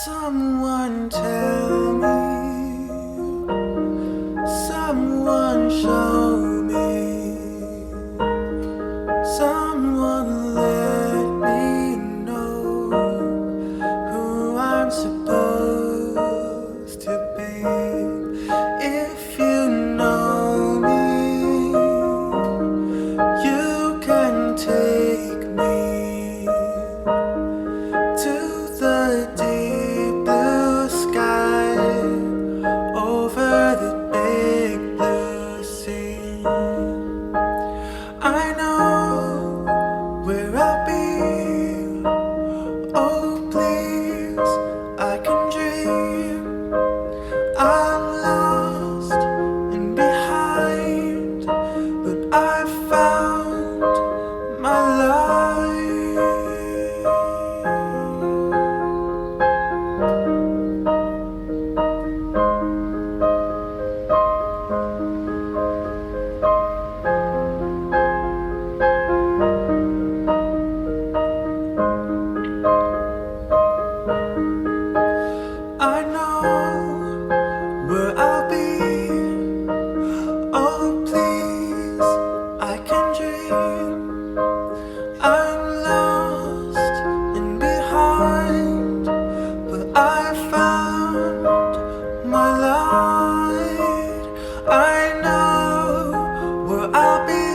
Someone tell me, someone show me, someone let me know who I'm supposed to be. If you know me, you can take me to the deep blue sky, over the big blue sea. I know where I'll be. Oh please, I can dream. I'm lost and behind, but I found my life. I know where I'll be. Oh please, I can dream. I'm lost and behind, but I found my light. I know where I'll be.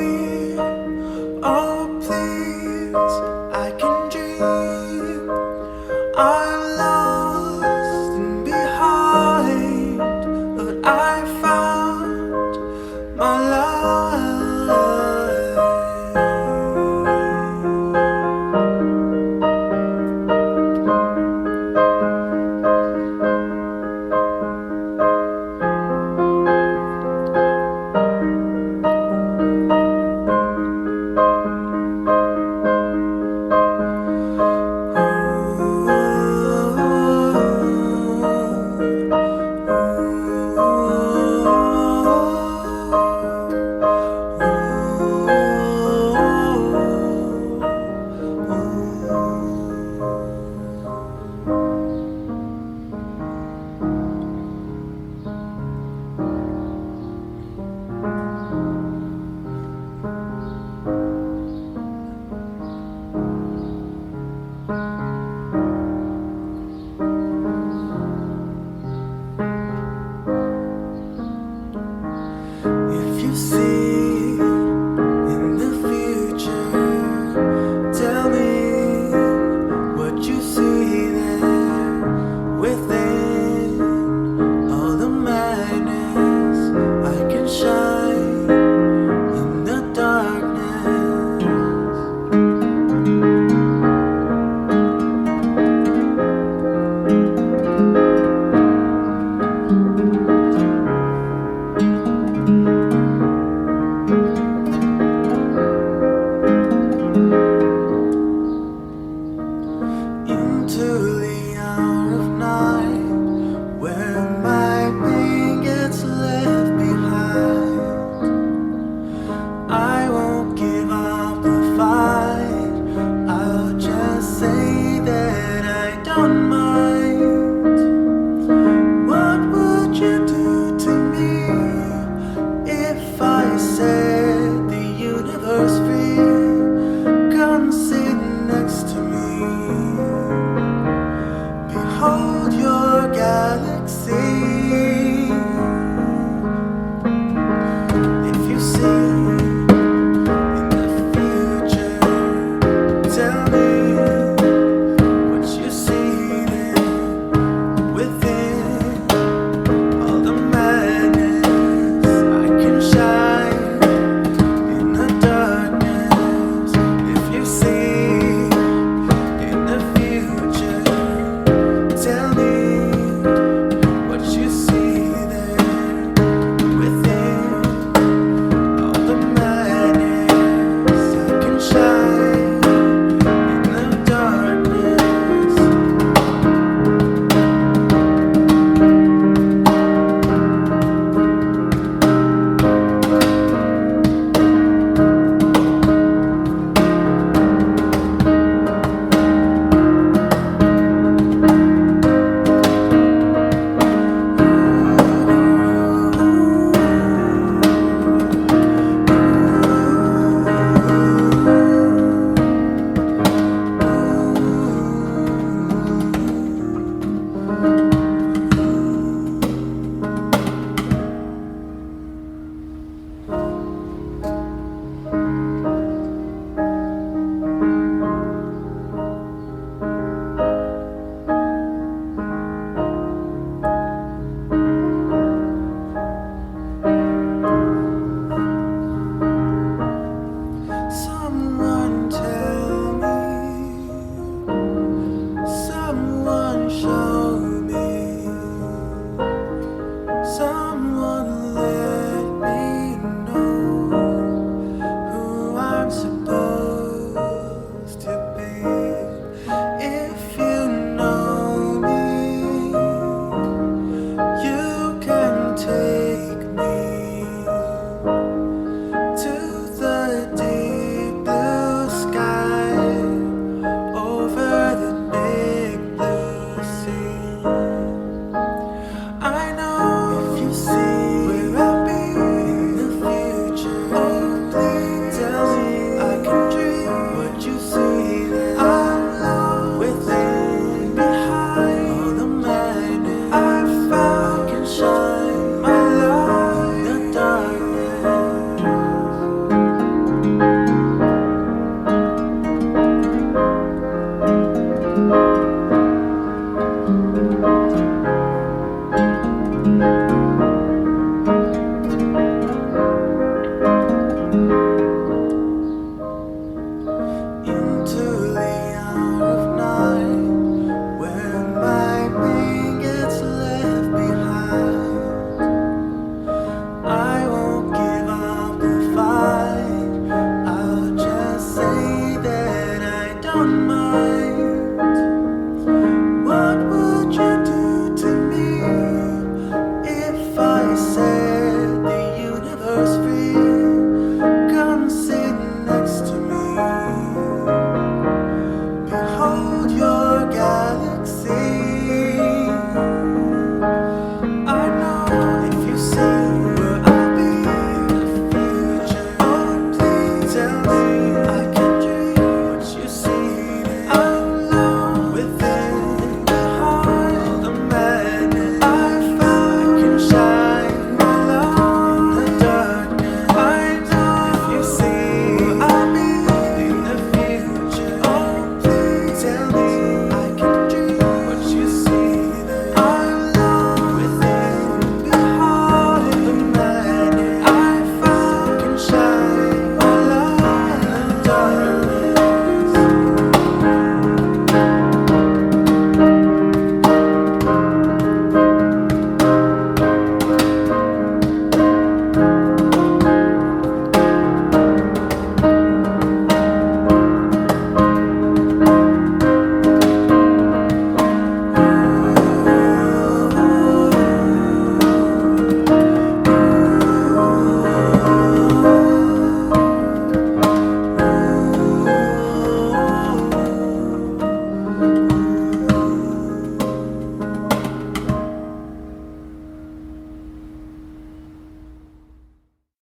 Oh please, I can dream. I'm lost and behind, but I found my life. If you see in the future, tell me what you see there within all the madness. I can shine in the darkness. Into